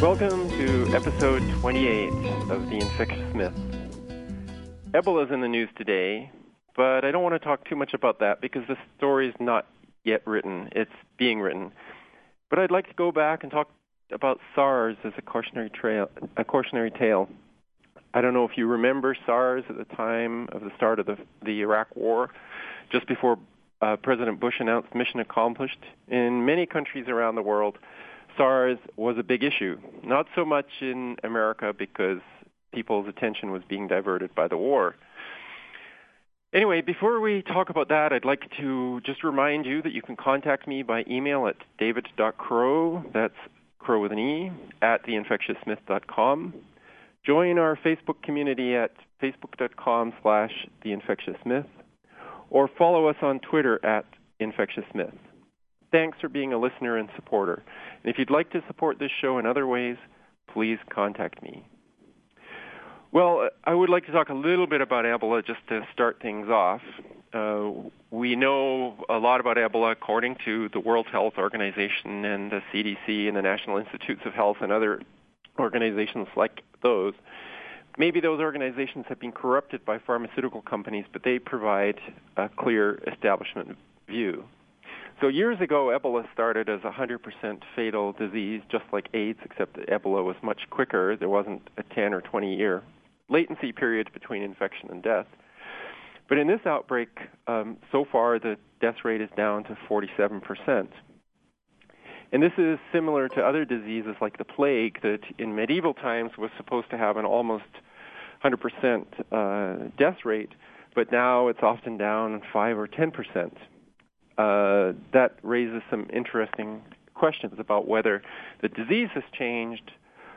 Welcome to episode 28 of The Infectious Myth. Ebola is in the news today, but I don't want to talk too much about that because the story is not yet written. It's being written. But I'd like to go back and talk about SARS as a cautionary tale. I don't know if you remember SARS at the time of the start of the Iraq War, just before President Bush announced mission accomplished. In many countries around the world, SARS was a big issue. Not so much in America because people's attention was being diverted by the war. Anyway, before we talk about that, I'd like to just remind you that you can contact me by email at david.crow, that's Crow with an E, at theinfectiousmyth.com. Join our Facebook community at facebook.com/theinfectiousmyth, or follow us on Twitter at infectiousmyth. Thanks for being a listener and supporter. And if you'd like to support this show in other ways, please contact me. Well, I would like to talk a little bit about Ebola just to start things off. We know a lot about Ebola according to the World Health Organization and the CDC and the National Institutes of Health and other organizations like those. Maybe those organizations have been corrupted by pharmaceutical companies, but they provide a clear establishment view. So years ago, Ebola started as a 100% fatal disease, just like AIDS, except that Ebola was much quicker. There wasn't a 10 or 20-year latency period between infection and death. But in this outbreak, so far, the death rate is down to 47%. And this is similar to other diseases like the plague that in medieval times was supposed to have an almost 100% death rate, but now it's often down 5 or 10%. That raises some interesting questions about whether the disease has changed,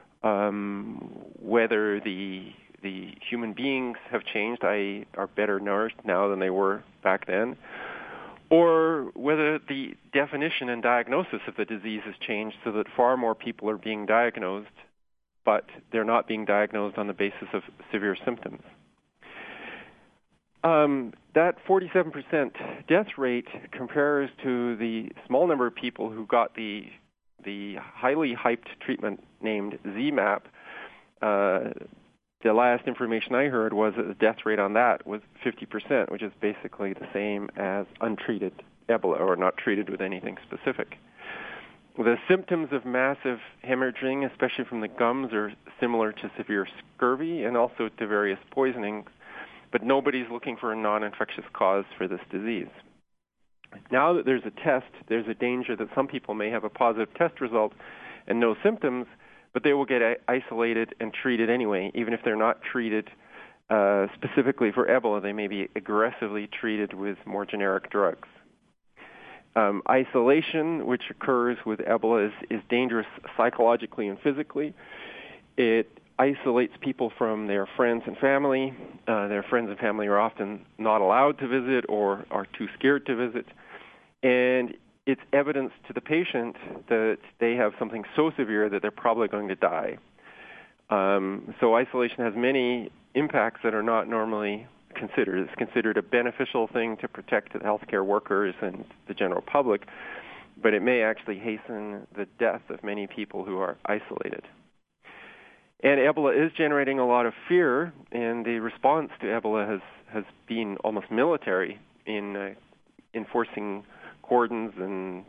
whether the human beings have changed, i.e. are better nourished now than they were back then, or whether the definition and diagnosis of the disease has changed so that far more people are being diagnosed, but they're not being diagnosed on the basis of severe symptoms. That 47% death rate compares to the small number of people who got the highly hyped treatment named ZMapp. The last information I heard was that the death rate on that was 50%, which is basically the same as untreated Ebola, or not treated with anything specific. The symptoms of massive hemorrhaging, especially from the gums, are similar to severe scurvy and also to various poisonings, but nobody's looking for a non-infectious cause for this disease. Now that there's a test, there's a danger that some people may have a positive test result and no symptoms, but they will get isolated and treated anyway. Even if they're not treated specifically for Ebola, they may be aggressively treated with more generic drugs. Isolation, which occurs with Ebola, is dangerous psychologically and physically. It isolates people from their friends and family. Their friends and family are often not allowed to visit or are too scared to visit. And it's evidence to the patient that they have something so severe that they're probably going to die. So isolation has many impacts that are not normally considered. It's considered a beneficial thing to protect the healthcare workers and the general public, but it may actually hasten the death of many people who are isolated. And Ebola is generating a lot of fear, and the response to Ebola has been almost military in enforcing cordons and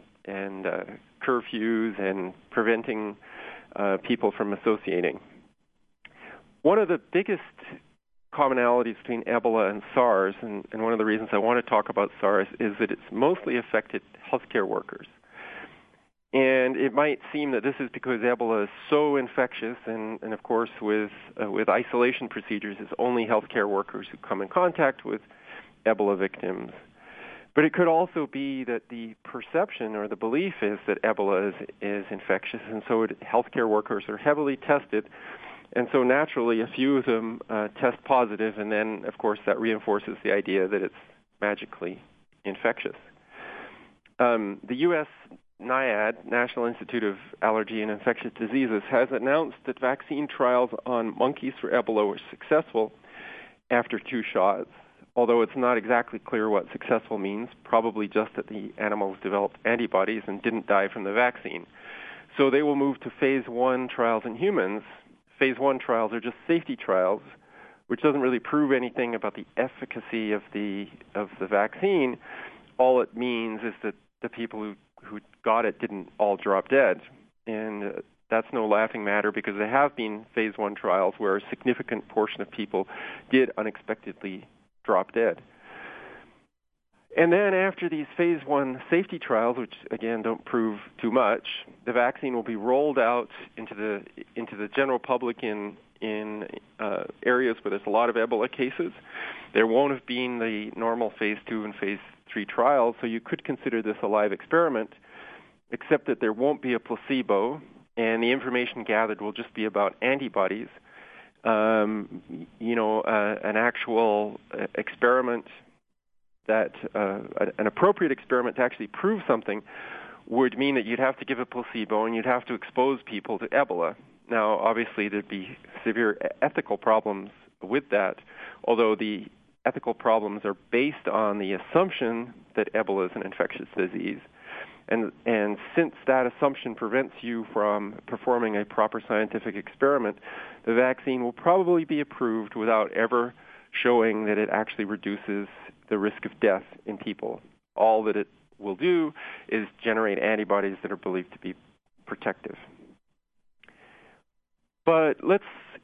curfews and preventing people from associating. One of the biggest commonalities between Ebola and SARS, and one of the reasons I want to talk about SARS, is that it's mostly affected healthcare workers. And it might seem that this is because Ebola is so infectious, and of course with isolation procedures, it's only healthcare workers who come in contact with Ebola victims. But it could also be that the perception or the belief is that Ebola is infectious, and so healthcare workers are heavily tested, and so naturally a few of them test positive, and then of course that reinforces the idea that it's magically infectious. The U.S. NIAID, National Institute of Allergy and Infectious Diseases, has announced that vaccine trials on monkeys for Ebola were successful after 2 shots, although it's not exactly clear what successful means, probably just that the animals developed antibodies and didn't die from the vaccine. So they will move to phase 1 trials in humans. Phase 1 trials are just safety trials, which doesn't really prove anything about the efficacy of the vaccine. All it means is that the people who got it didn't all drop dead. And that's no laughing matter, because there have been phase 1 trials where a significant portion of people did unexpectedly drop dead. And then after these phase 1 safety trials, which again don't prove too much, the vaccine will be rolled out into the general public in areas where there's a lot of Ebola cases. There won't have been the normal phase 2 and phase 3 trials, so you could consider this a live experiment, except that there won't be a placebo, and the information gathered will just be about antibodies. An actual experiment that an appropriate experiment to actually prove something would mean that you'd have to give a placebo and you'd have to expose people to Ebola. Now, obviously, there'd be severe ethical problems with that, although the ethical problems are based on the assumption that Ebola is an infectious disease. And since that assumption prevents you from performing a proper scientific experiment, the vaccine will probably be approved without ever showing that it actually reduces the risk of death in people. All that it will do is generate antibodies that are believed to be protective. But let's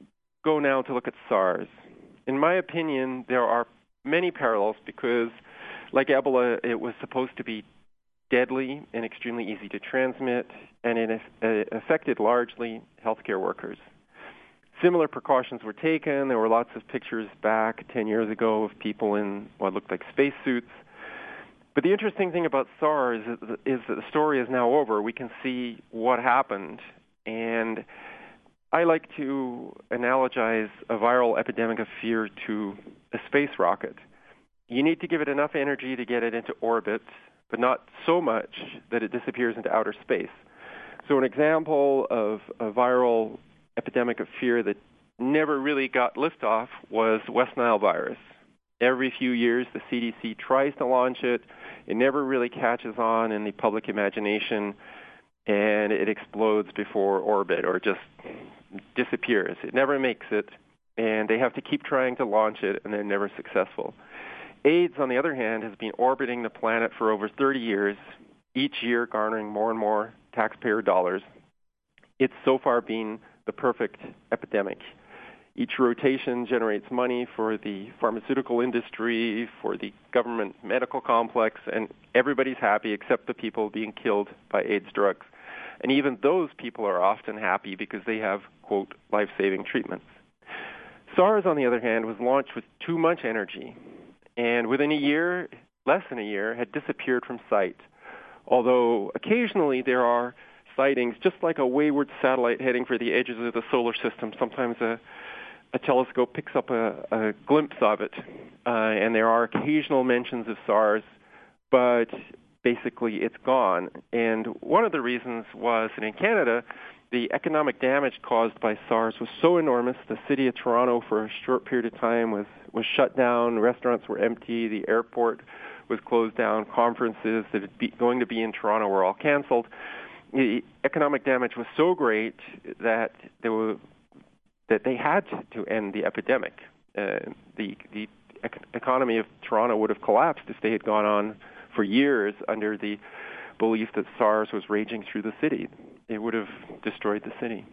go now to look at SARS. In my opinion, there are many parallels because, like Ebola, it was supposed to be deadly and extremely easy to transmit, and it affected largely healthcare workers. Similar precautions were taken. There were lots of pictures back 10 years ago of people in what looked like spacesuits. But the interesting thing about SARS is that the story is now over. We can see what happened. And I like to analogize a viral epidemic of fear to a space rocket. You need to give it enough energy to get it into orbit, but not so much that it disappears into outer space. So an example of a viral epidemic of fear that never really got liftoff was West Nile virus. Every few years, the CDC tries to launch it. It never really catches on in the public imagination, and it explodes before orbit or just disappears. It never makes it, and they have to keep trying to launch it, and they're never successful. AIDS, on the other hand, has been orbiting the planet for over 30 years, each year garnering more and more taxpayer dollars. It's so far been the perfect epidemic. Each rotation generates money for the pharmaceutical industry, for the government medical complex, and everybody's happy except the people being killed by AIDS drugs. And even those people are often happy because they have, quote, life-saving treatments. SARS, on the other hand, was launched with too much energy, and within a year, less than a year, had disappeared from sight. Although occasionally there are sightings, just like a wayward satellite heading for the edges of the solar system. Sometimes a telescope picks up a glimpse of it, and there are occasional mentions of SARS, but basically it's gone. And one of the reasons was that in Canada, the economic damage caused by SARS was so enormous, the city of Toronto for a short period of time was shut down, restaurants were empty, the airport was closed down, conferences that had going to be in Toronto were all canceled. The economic damage was so great that they had to end the epidemic. The economy of Toronto would have collapsed if they had gone on for years under the belief that SARS was raging through the city. It would have destroyed the city.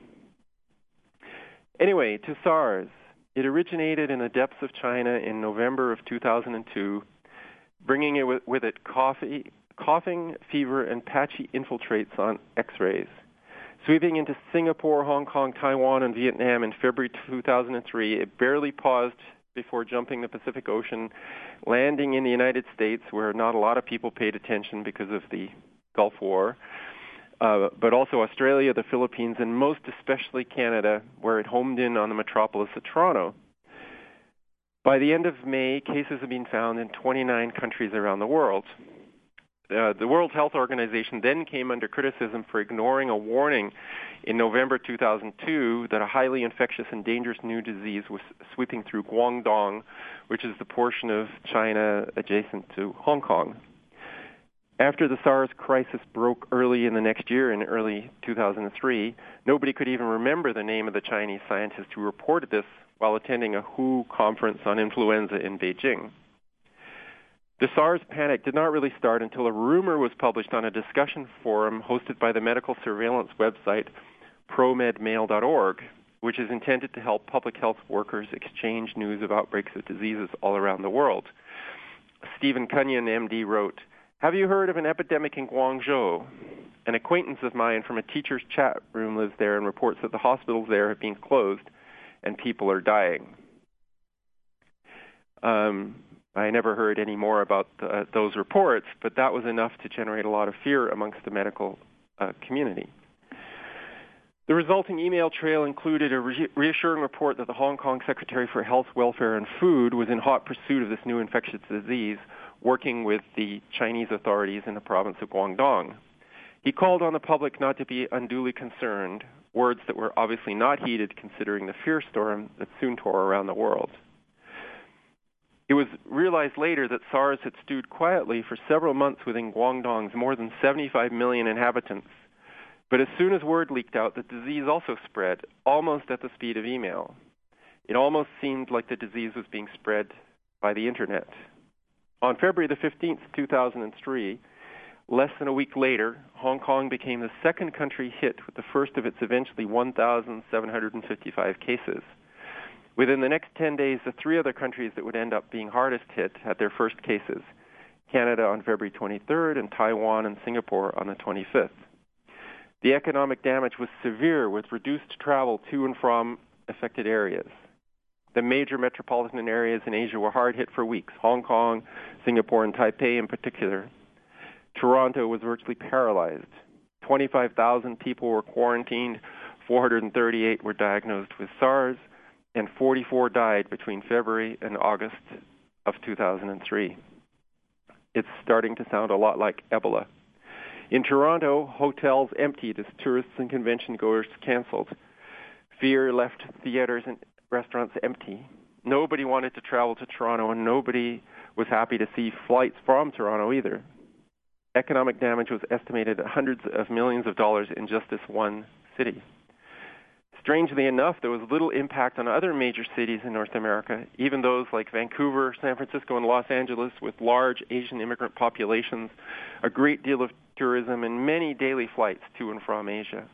Anyway, to SARS. It originated in the depths of China in November of 2002, bringing it with it coughing, fever, and patchy infiltrates on X-rays. Sweeping into Singapore, Hong Kong, Taiwan, and Vietnam in February 2003, it barely paused before jumping the Pacific Ocean, landing in the United States, where not a lot of people paid attention because of the Gulf War, but also Australia, the Philippines, and most especially Canada, where it homed in on the metropolis of Toronto. By the end of May, cases have been found in 29 countries around the world. The World Health Organization then came under criticism for ignoring a warning in November 2002 that a highly infectious and dangerous new disease was sweeping through Guangdong, which is the portion of China adjacent to Hong Kong. After the SARS crisis broke early in the next year, in early 2003, nobody could even remember the name of the Chinese scientist who reported this while attending a WHO conference on influenza in Beijing. The SARS panic did not really start until a rumor was published on a discussion forum hosted by the medical surveillance website promedmail.org, which is intended to help public health workers exchange news of outbreaks of diseases all around the world. Stephen Cunyon, MD, wrote, "Have you heard of an epidemic in Guangzhou? An acquaintance of mine from a teacher's chat room lives there and reports that the hospitals there have been closed and people are dying." I never heard any more about those reports, but that was enough to generate a lot of fear amongst the medical community. The resulting email trail included a reassuring report that the Hong Kong Secretary for Health, Welfare and Food was in hot pursuit of this new infectious disease, working with the Chinese authorities in the province of Guangdong. He called on the public not to be unduly concerned, words that were obviously not heeded considering the fear storm that soon tore around the world. It was realized later that SARS had stewed quietly for several months within Guangdong's more than 75 million inhabitants. But as soon as word leaked out, the disease also spread, almost at the speed of email. It almost seemed like the disease was being spread by the internet. On February the 15th, 2003, less than a week later, Hong Kong became the second country hit with the first of its eventually 1,755 cases. Within the next 10 days, the three other countries that would end up being hardest hit had their first cases: Canada on February 23rd and Taiwan and Singapore on the 25th. The economic damage was severe, with reduced travel to and from affected areas. The major metropolitan areas in Asia were hard hit for weeks: Hong Kong, Singapore, and Taipei in particular. Toronto was virtually paralyzed. 25,000 people were quarantined, 438 were diagnosed with SARS, and 44 died between February and August of 2003. It's starting to sound a lot like Ebola. In Toronto, hotels emptied as tourists and convention goers canceled. Fear left theaters and restaurants empty. Nobody wanted to travel to Toronto, and nobody was happy to see flights from Toronto either. Economic damage was estimated at hundreds of millions of dollars in just this one city. Strangely enough, there was little impact on other major cities in North America, even those like Vancouver, San Francisco, and Los Angeles, with large Asian immigrant populations, a great deal of tourism, and many daily flights to and from Asia.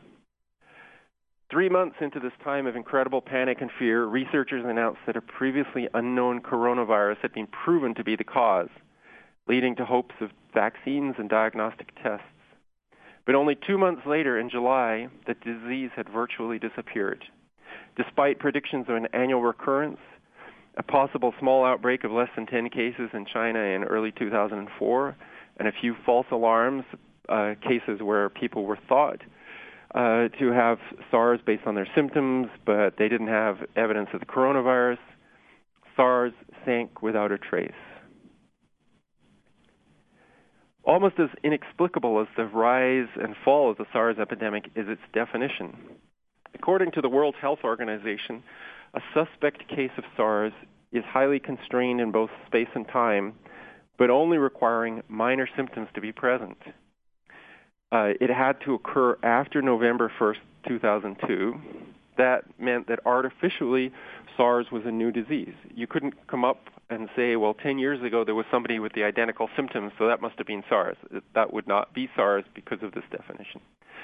3 months into this time of incredible panic and fear, researchers announced that a previously unknown coronavirus had been proven to be the cause, leading to hopes of vaccines and diagnostic tests. But only 2 months later, in July, the disease had virtually disappeared. Despite predictions of an annual recurrence, a possible small outbreak of less than 10 cases in China in early 2004, and a few false alarms, cases where people were thought to have SARS based on their symptoms, but they didn't have evidence of the coronavirus, SARS sank without a trace. Almost as inexplicable as the rise and fall of the SARS epidemic is its definition. According to the World Health Organization, a suspect case of SARS is highly constrained in both space and time, but only requiring minor symptoms to be present. It had to occur after November 1st, 2002. That meant that artificially SARS was a new disease. You couldn't come up and say, well, 10 years ago there was somebody with the identical symptoms, so that must have been SARS. That would not be SARS because of this definition.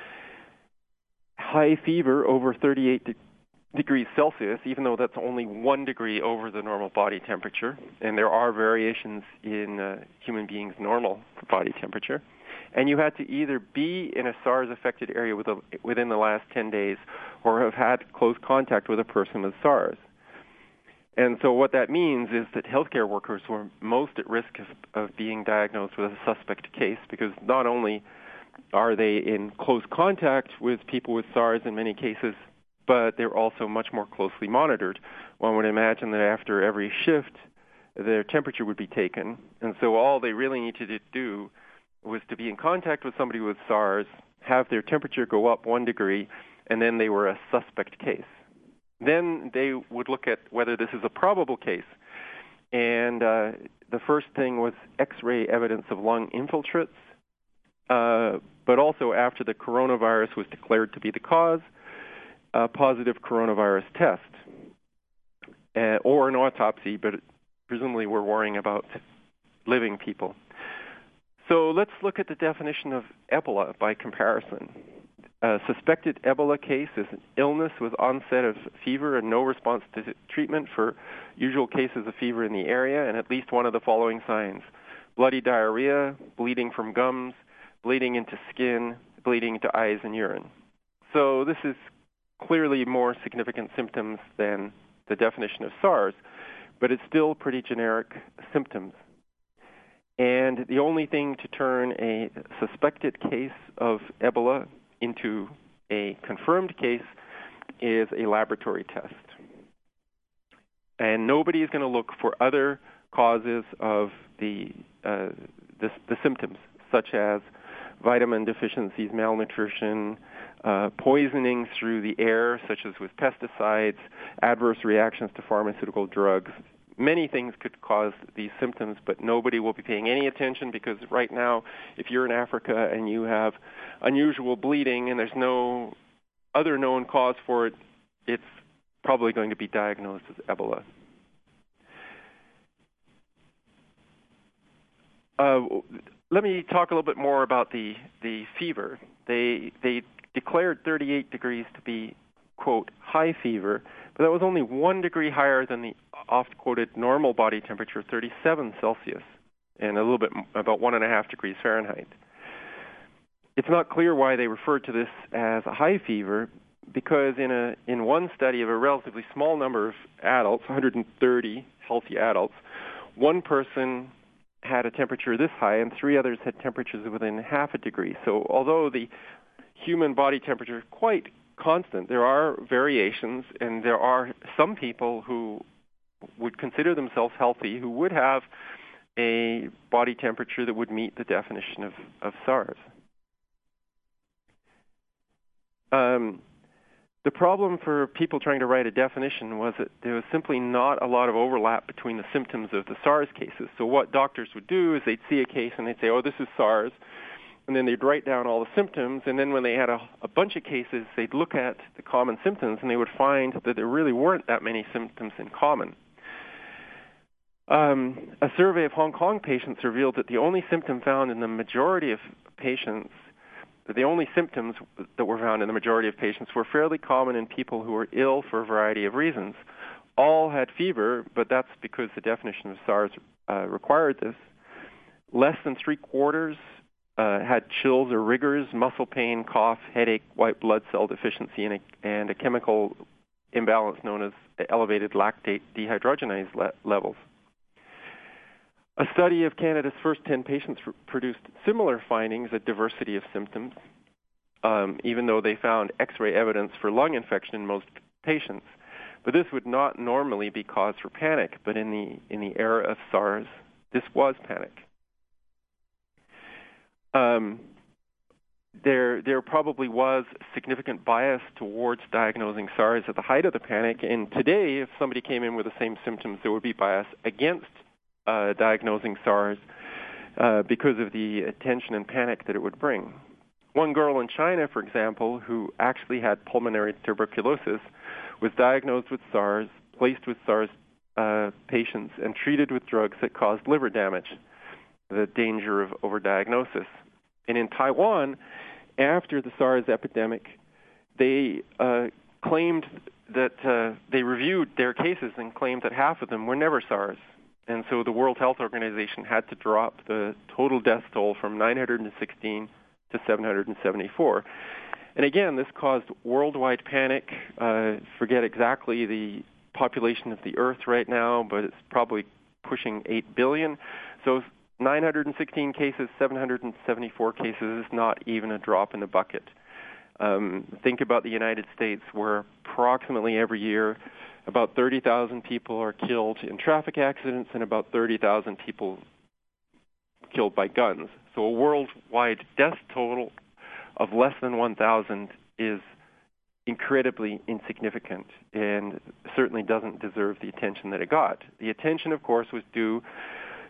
High fever over 38 degrees Celsius, even though that's only 1 degree over the normal body temperature, and there are variations in human beings' normal body temperature, and you had to either be in a SARS-affected area within the last 10 days or have had close contact with a person with SARS. And so what that means is that healthcare workers were most at risk of being diagnosed with a suspect case, because not only are they in close contact with people with SARS in many cases, but they're also much more closely monitored. One would imagine that after every shift, their temperature would be taken, and so all they really needed to do was to be in contact with somebody with SARS, have their temperature go up 1 degree, and then they were a suspect case. Then they would look at whether this is a probable case. And the first thing was X-ray evidence of lung infiltrates, but also after the coronavirus was declared to be the cause, a positive coronavirus test, or an autopsy, but presumably we're worrying about living people. So let's look at the definition of Ebola by comparison. A suspected Ebola case is an illness with onset of fever and no response to treatment for usual cases of fever in the area, and at least one of the following signs: bloody diarrhea, bleeding from gums, bleeding into skin, bleeding into eyes and urine. So this is clearly more significant symptoms than the definition of SARS, but it's still pretty generic symptoms. And the only thing to turn a suspected case of Ebola into a confirmed case is a laboratory test. And nobody is going to look for other causes of the symptoms, such as vitamin deficiencies, malnutrition, poisoning through the air, such as with pesticides, adverse reactions to pharmaceutical drugs. Many things could cause these symptoms, but nobody will be paying any attention because right now, if you're in Africa and you have unusual bleeding and there's no other known cause for it, it's probably going to be diagnosed as Ebola. Let me talk a little bit more about the fever. They declared 38 degrees to be, quote, high fever, but that was only 1 degree higher than the oft-quoted normal body temperature, 37 Celsius, and a little bit about 1.5 degrees Fahrenheit. It's not clear why they referred to this as a high fever, because in one study of a relatively small number of adults, 130 healthy adults, one person had a temperature this high and 3 others had temperatures within half a degree. So although the human body temperature is quite constant, there are variations, and there are some people who would consider themselves healthy who would have a body temperature that would meet the definition of SARS. The problem for people trying to write a definition was that there was simply not a lot of overlap between the symptoms of the SARS cases. So what doctors would do is they'd see a case and they'd say, oh, this is SARS, and then they'd write down all the symptoms, and then when they had a bunch of cases, they'd look at the common symptoms, and they would find that there really weren't that many symptoms in common. A survey of Hong Kong patients revealed that the only symptom found in the majority of patients, the only symptoms that were found in the majority of patients were fairly common in people who were ill for a variety of reasons. All had fever, but that's because the definition of SARS required this. Less than 3/4 had chills or rigors, muscle pain, cough, headache, white blood cell deficiency, and a chemical imbalance known as elevated lactate dehydrogenase levels. A study of Canada's first 10 patients produced similar findings, a diversity of symptoms, even though they found X-ray evidence for lung infection in most patients. But this would not normally be cause for panic, but in the era of SARS, this was panic. There probably was significant bias towards diagnosing SARS at the height of the panic, and today, if somebody came in with the same symptoms, there would be bias against diagnosing SARS because of the attention and panic that it would bring. One girl in China, for example, who actually had pulmonary tuberculosis, was diagnosed with SARS, placed with SARS patients, and treated with drugs that caused liver damage, the danger of overdiagnosis. And in Taiwan, after the SARS epidemic, they claimed that they reviewed their cases and claimed that half of them were never SARS. And so the World Health Organization had to drop the total death toll from 916 to 774. And again, this caused worldwide panic. Forget exactly the population of the Earth right now, but it's probably pushing 8 billion. So 916 cases, 774 cases is not even a drop in the bucket. Think about the United States, where approximately every year about 30,000 people are killed in traffic accidents and about 30,000 people killed by guns. So a worldwide death total of less than 1,000 is incredibly insignificant and certainly doesn't deserve the attention that it got. The attention, of course, was due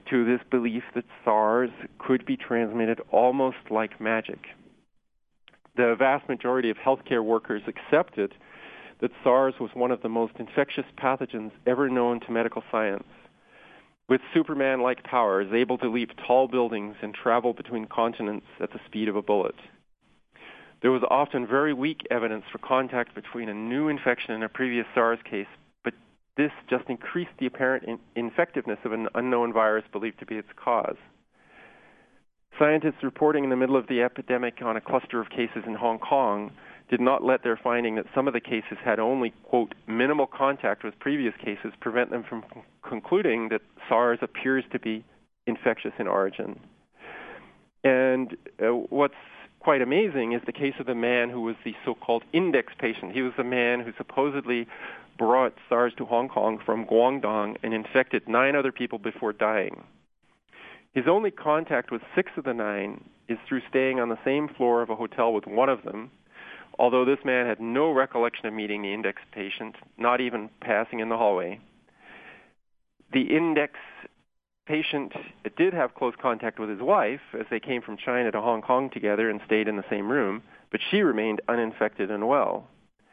to this belief that SARS could be transmitted almost like magic. The vast majority of healthcare workers accepted that SARS was one of the most infectious pathogens ever known to medical science, with Superman-like powers, able to leap tall buildings and travel between continents at the speed of a bullet. There was often very weak evidence for contact between a new infection and a previous SARS case, but this just increased the apparent infectiveness of an unknown virus believed to be its cause. Scientists reporting in the middle of the epidemic on a cluster of cases in Hong Kong did not let their finding that some of the cases had only, quote, minimal contact with previous cases prevent them from concluding that SARS appears to be infectious in origin. And what's quite amazing is the case of the man who was the so-called index patient. He was the man who supposedly brought SARS to Hong Kong from Guangdong and infected 9 other people before dying. His only contact with 6 of the 9 is through staying on the same floor of a hotel with one of them, although this man had no recollection of meeting the index patient, not even passing in the hallway. The index patient did have close contact with his wife as they came from China to Hong Kong together and stayed in the same room, but she remained uninfected and well.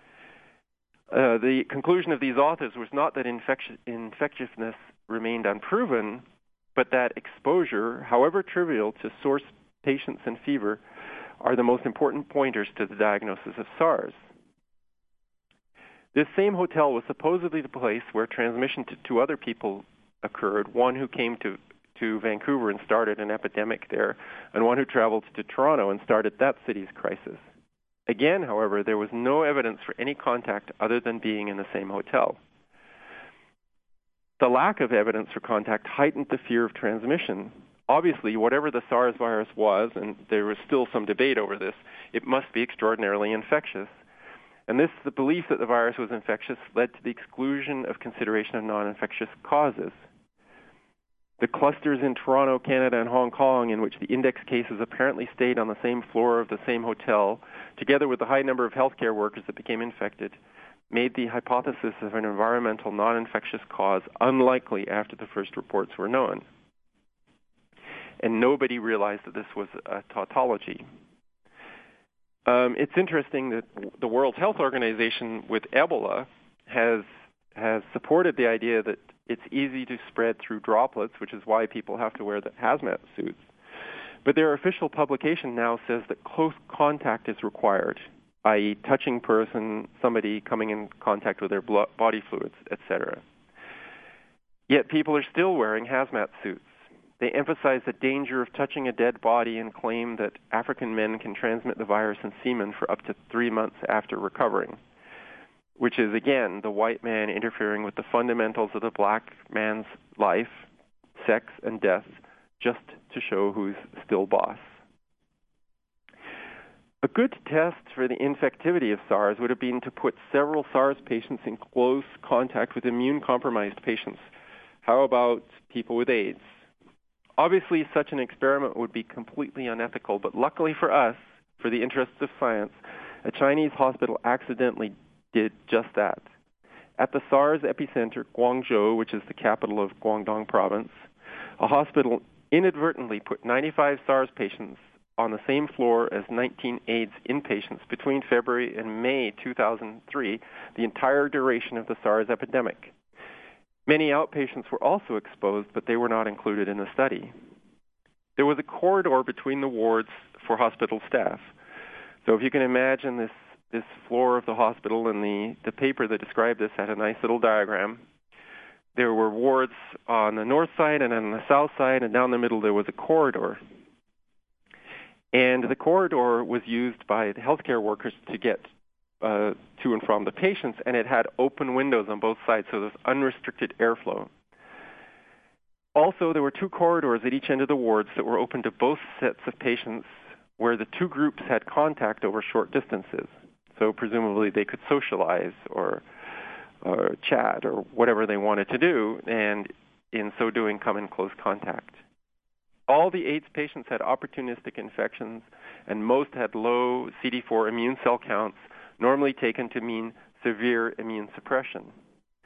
The conclusion of these authors was not that infectiousness remained unproven, but that exposure, however trivial, to source patients and fever are the most important pointers to the diagnosis of SARS. This same hotel was supposedly the place where transmission to 2 other people occurred, one who came to Vancouver and started an epidemic there, and one who traveled to Toronto and started that city's crisis. Again, however, there was no evidence for any contact other than being in the same hotel. The lack of evidence for contact heightened the fear of transmission. Obviously, whatever the SARS virus was, and there was still some debate over this, it must be extraordinarily infectious. And the belief that the virus was infectious led to the exclusion of consideration of non-infectious causes. The clusters in Toronto, Canada, and Hong Kong, in which the index cases apparently stayed on the same floor of the same hotel, together with the high number of healthcare workers that became infected, made the hypothesis of an environmental non-infectious cause unlikely after the first reports were known. And nobody realized that this was a tautology. It's interesting that the World Health Organization with Ebola has supported the idea that it's easy to spread through droplets, which is why people have to wear the hazmat suits. But their official publication now says that close contact is required, i.e. touching person, somebody coming in contact with their body fluids, etc. Yet people are still wearing hazmat suits. They emphasize the danger of touching a dead body and claim that African men can transmit the virus in semen for up to 3 months after recovering, which is, again, the white man interfering with the fundamentals of the black man's life, sex, and death, just to show who's still boss. A good test for the infectivity of SARS would have been to put several SARS patients in close contact with immune-compromised patients. How about people with AIDS? Obviously, such an experiment would be completely unethical, but luckily for us, for the interests of science, a Chinese hospital accidentally did just that. At the SARS epicenter, Guangzhou, which is the capital of Guangdong province, a hospital inadvertently put 95 SARS patients on the same floor as 19 AIDS inpatients between February and May 2003, the entire duration of the SARS epidemic. Many outpatients were also exposed, but they were not included in the study. There was a corridor between the wards for hospital staff. So if you can imagine this floor of the hospital, and the paper that described this had a nice little diagram. There were wards on the north side and on the south side, and down the middle there was a corridor. And the corridor was used by the healthcare workers to get to and from the patients, and it had open windows on both sides, so there was unrestricted airflow. Also, there were 2 corridors at each end of the wards that were open to both sets of patients, where the 2 groups had contact over short distances. So presumably they could socialize or chat or whatever they wanted to do, and in so doing come in close contact. All the AIDS patients had opportunistic infections, and most had low CD4 immune cell counts, normally taken to mean severe immune suppression.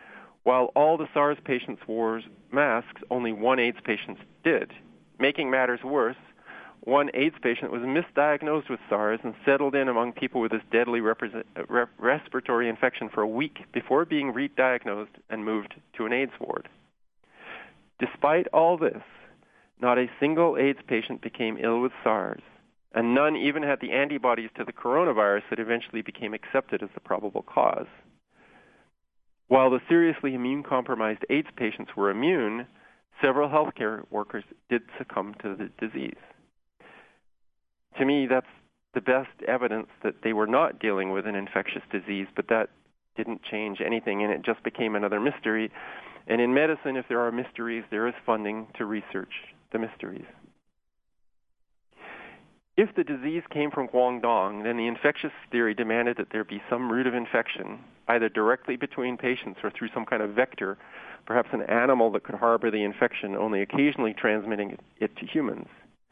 While all the SARS patients wore masks, only one AIDS patient did. Making matters worse, one AIDS patient was misdiagnosed with SARS and settled in among people with this deadly respiratory infection for a week before being re-diagnosed and moved to an AIDS ward. Despite all this, not a single AIDS patient became ill with SARS, and none even had the antibodies to the coronavirus that eventually became accepted as the probable cause. While the seriously immune-compromised AIDS patients were immune, several healthcare workers did succumb to the disease. To me, that's the best evidence that they were not dealing with an infectious disease, but that didn't change anything, and it just became another mystery. And in medicine, if there are mysteries, there is funding to research the mysteries. If the disease came from Guangdong, then the infectious theory demanded that there be some route of infection, either directly between patients or through some kind of vector, perhaps an animal that could harbor the infection, only occasionally transmitting it to humans.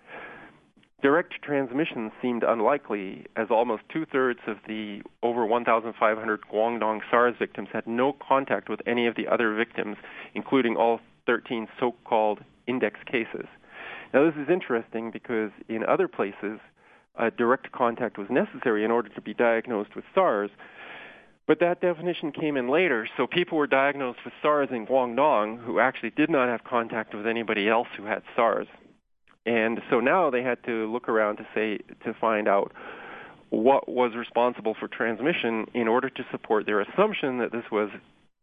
Direct transmission seemed unlikely, as almost two-thirds of the over 1,500 Guangdong SARS victims had no contact with any of the other victims, including all 13 so-called index cases. Now, this is interesting because in other places, direct contact was necessary in order to be diagnosed with SARS, but that definition came in later, so people were diagnosed with SARS in Guangdong who actually did not have contact with anybody else who had SARS. And so now they had to look around to find out what was responsible for transmission in order to support their assumption that this was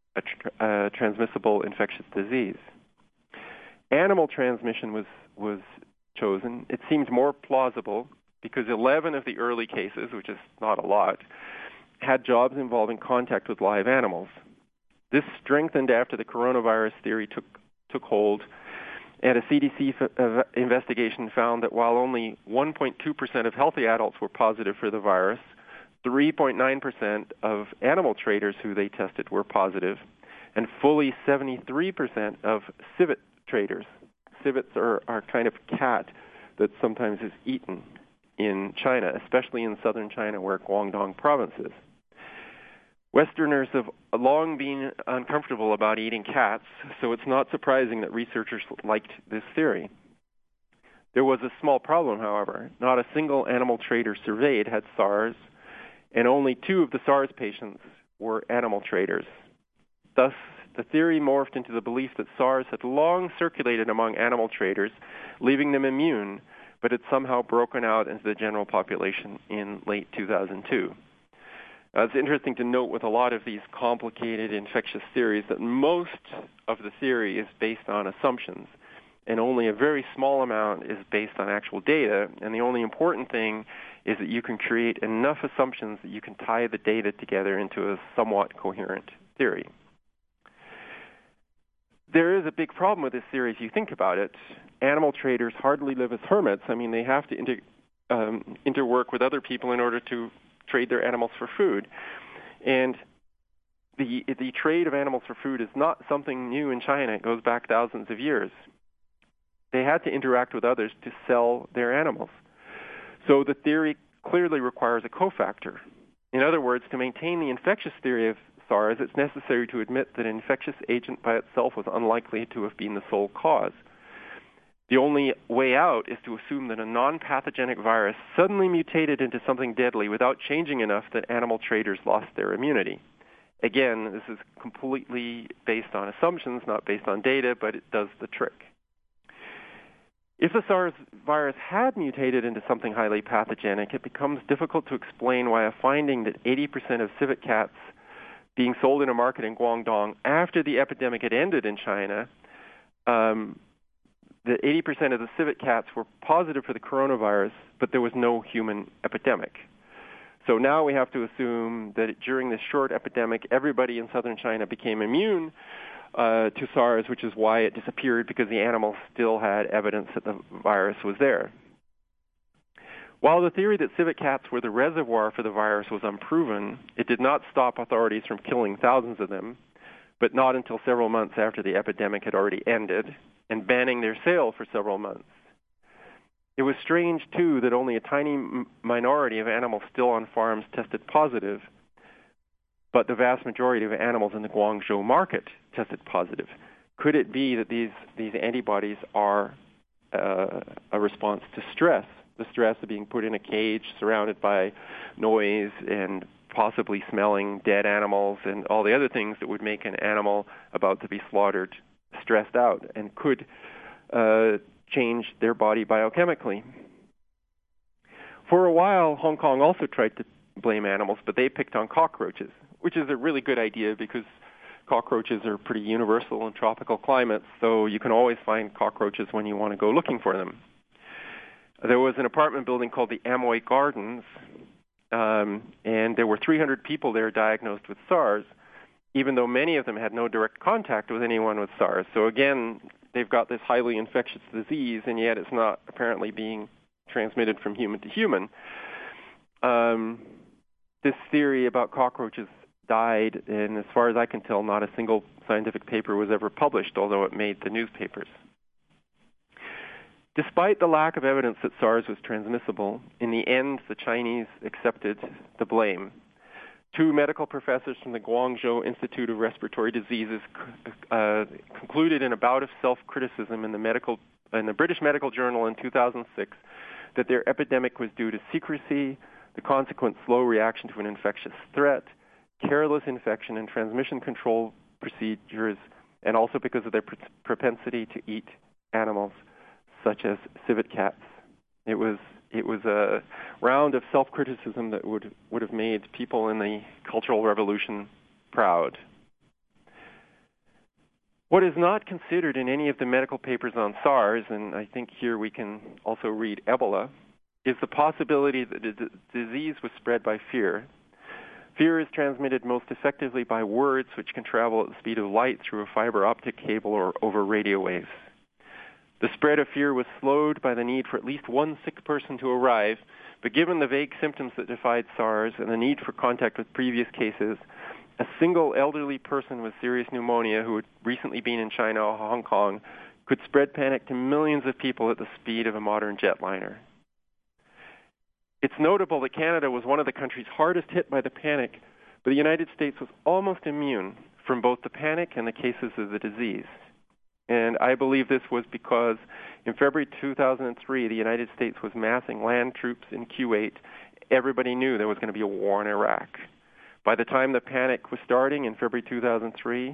a transmissible infectious disease. Animal transmission was chosen. It seemed more plausible because 11 of the early cases, which is not a lot, had jobs involving contact with live animals. This strengthened after the coronavirus theory took hold, and a CDC investigation found that while only 1.2% of healthy adults were positive for the virus, 3.9% of animal traders who they tested were positive, and fully 73% of civet traders. Civets are kind of cat that sometimes is eaten in China, especially in southern China where Guangdong province is. Westerners have long been uncomfortable about eating cats, so it's not surprising that researchers liked this theory. There was a small problem, however. Not a single animal trader surveyed had SARS, and only 2 of the SARS patients were animal traders. Thus, the theory morphed into the belief that SARS had long circulated among animal traders, leaving them immune, but had somehow broken out into the general population in late 2002. It's interesting to note with a lot of these complicated infectious theories that most of the theory is based on assumptions, and only a very small amount is based on actual data, and the only important thing is that you can create enough assumptions that you can tie the data together into a somewhat coherent theory. There is a big problem with this theory if you think about it. Animal traders hardly live as hermits. I mean, they have to interwork with other people in order to trade their animals for food. And the trade of animals for food is not something new in China. It goes back thousands of years. They had to interact with others to sell their animals. So the theory clearly requires a cofactor. In other words, to maintain the infectious theory of SARS, it's necessary to admit that an infectious agent by itself was unlikely to have been the sole cause. The only way out is to assume that a non-pathogenic virus suddenly mutated into something deadly without changing enough that animal traders lost their immunity. Again, this is completely based on assumptions, not based on data, but it does the trick. If the SARS virus had mutated into something highly pathogenic, it becomes difficult to explain why a finding that 80% of civet cats being sold in a market in Guangdong after the epidemic had ended in China, that 80% of the civet cats were positive for the coronavirus, but there was no human epidemic. So now we have to assume that during this short epidemic, everybody in southern China became immune to SARS, which is why it disappeared, because the animals still had evidence that the virus was there. While the theory that civet cats were the reservoir for the virus was unproven, it did not stop authorities from killing thousands of them, but not until several months after the epidemic had already ended, and banning their sale for several months. It was strange, too, that only a tiny minority of animals still on farms tested positive, but the vast majority of animals in the Guangzhou market tested positive. Could it be that these antibodies are a response to stress, the stress of being put in a cage surrounded by noise and possibly smelling dead animals and all the other things that would make an animal about to be slaughtered stressed out and could change their body biochemically? For a while, Hong Kong also tried to blame animals, but they picked on cockroaches, which is a really good idea because cockroaches are pretty universal in tropical climates, so you can always find cockroaches when you want to go looking for them. There was an apartment building called the Amoy Gardens, and there were 300 people there diagnosed with SARS, even though many of them had no direct contact with anyone with SARS. So again, they've got this highly infectious disease, and yet it's not apparently being transmitted from human to human. This theory about cockroaches died, and as far as I can tell, not a single scientific paper was ever published, although it made the newspapers. Despite the lack of evidence that SARS was transmissible, in the end, the Chinese accepted the blame. Two medical professors from the Guangzhou Institute of Respiratory Diseases concluded in a bout of self-criticism in the British Medical Journal in 2006 that their epidemic was due to secrecy, the consequent slow reaction to an infectious threat, careless infection and transmission control procedures, and also because of their propensity to eat animals such as civet cats. It was a round of self-criticism that would have made people in the Cultural Revolution proud. What is not considered in any of the medical papers on SARS, and I think here we can also read Ebola, is the possibility that the disease was spread by fear. Fear is transmitted most effectively by words, which can travel at the speed of light through a fiber optic cable or over radio waves. The spread of fear was slowed by the need for at least one sick person to arrive, but given the vague symptoms that defied SARS and the need for contact with previous cases, a single elderly person with serious pneumonia who had recently been in China or Hong Kong could spread panic to millions of people at the speed of a modern jetliner. It's notable that Canada was one of the countries hardest hit by the panic, but the United States was almost immune from both the panic and the cases of the disease. And I believe this was because in February 2003, the United States was massing land troops in Kuwait. Everybody knew there was going to be a war in Iraq. By the time the panic was starting in February 2003,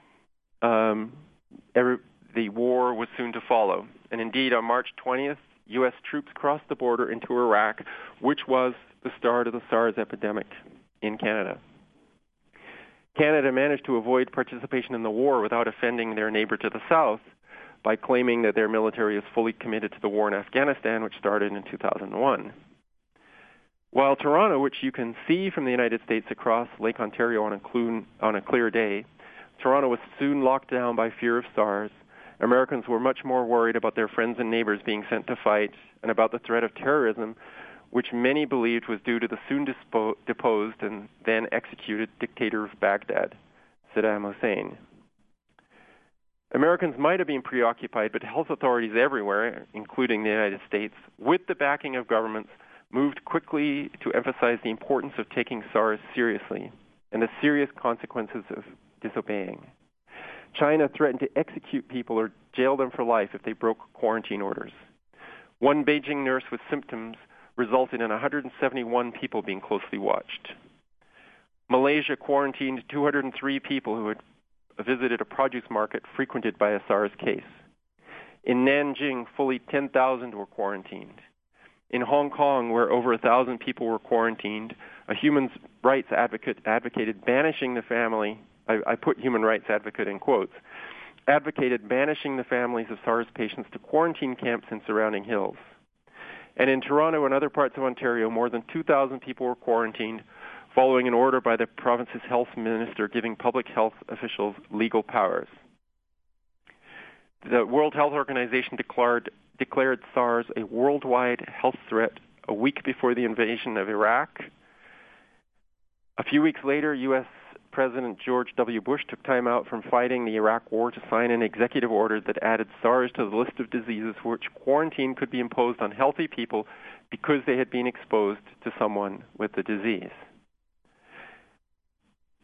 the war was soon to follow. And indeed, on March 20th, U.S. troops crossed the border into Iraq, which was the start of the SARS epidemic in Canada. Canada managed to avoid participation in the war without offending their neighbor to the south by claiming that their military is fully committed to the war in Afghanistan, which started in 2001. While Toronto, which you can see from the United States across Lake Ontario on a clear day, Toronto was soon locked down by fear of SARS. Americans were much more worried about their friends and neighbors being sent to fight and about the threat of terrorism, which many believed was due to the soon deposed and then executed dictator of Baghdad, Saddam Hussein. Americans might have been preoccupied, but health authorities everywhere, including the United States, with the backing of governments, moved quickly to emphasize the importance of taking SARS seriously and the serious consequences of disobeying. China threatened to execute people or jail them for life if they broke quarantine orders. One Beijing nurse with symptoms resulted in 171 people being closely watched. Malaysia quarantined 203 people who had visited a produce market frequented by a SARS case. In Nanjing, fully 10,000 were quarantined. In Hong Kong, where over 1,000 people were quarantined, a human rights advocate advocated banishing the family. I put human rights advocate in quotes, advocated banishing the families of SARS patients to quarantine camps in surrounding hills. And in Toronto and other parts of Ontario, more than 2,000 people were quarantined following an order by the province's health minister giving public health officials legal powers. The World Health Organization declared SARS a worldwide health threat a week before the invasion of Iraq. A few weeks later, U.S. President George W. Bush took time out from fighting the Iraq war to sign an executive order that added SARS to the list of diseases for which quarantine could be imposed on healthy people because they had been exposed to someone with the disease.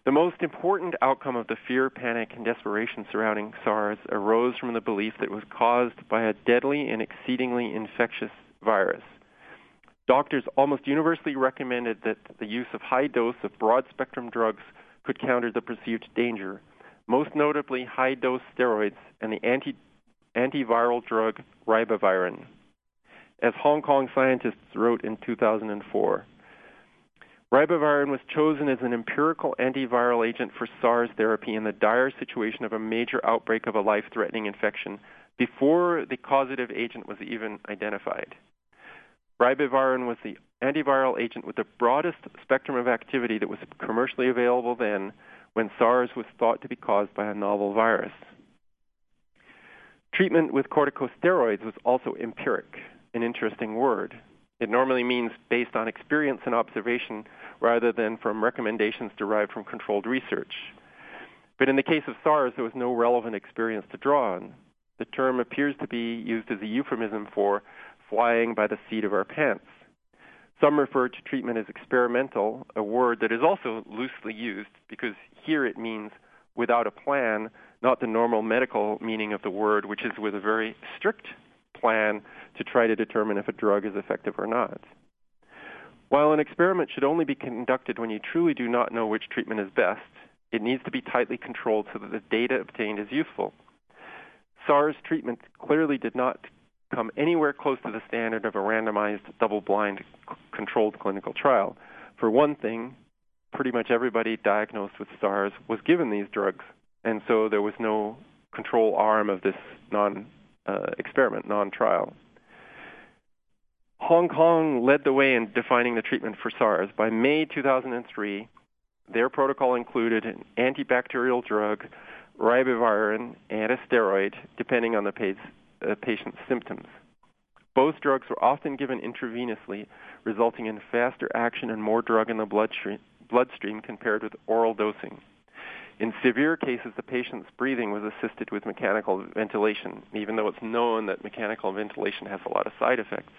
The most important outcome of the fear, panic, and desperation surrounding SARS arose from the belief that it was caused by a deadly and exceedingly infectious virus. Doctors almost universally recommended that the use of high dose of broad-spectrum drugs could counter the perceived danger, most notably high-dose steroids and the antiviral drug ribavirin. As Hong Kong scientists wrote in 2004, ribavirin was chosen as an empirical antiviral agent for SARS therapy in the dire situation of a major outbreak of a life-threatening infection before the causative agent was even identified. Ribavirin was the antiviral agent with the broadest spectrum of activity that was commercially available then, when SARS was thought to be caused by a novel virus. Treatment with corticosteroids was also empiric, an interesting word. It normally means based on experience and observation rather than from recommendations derived from controlled research. But in the case of SARS, there was no relevant experience to draw on. The term appears to be used as a euphemism for flying by the seat of our pants. Some refer to treatment as experimental, a word that is also loosely used because here it means without a plan, not the normal medical meaning of the word, which is with a very strict plan to try to determine if a drug is effective or not. While an experiment should only be conducted when you truly do not know which treatment is best, it needs to be tightly controlled so that the data obtained is useful. SARS treatment clearly did not come anywhere close to the standard of a randomized, double-blind, controlled clinical trial. For one thing, pretty much everybody diagnosed with SARS was given these drugs, and so there was no control arm of this non-experiment, non-trial. Hong Kong led the way in defining the treatment for SARS. By May 2003, their protocol included an antibacterial drug, ribavirin, and a steroid, depending on the patient's symptoms. Both drugs were often given intravenously, resulting in faster action and more drug in the bloodstream compared with oral dosing. In severe cases, the patient's breathing was assisted with mechanical ventilation, even though it's known that mechanical ventilation has a lot of side effects.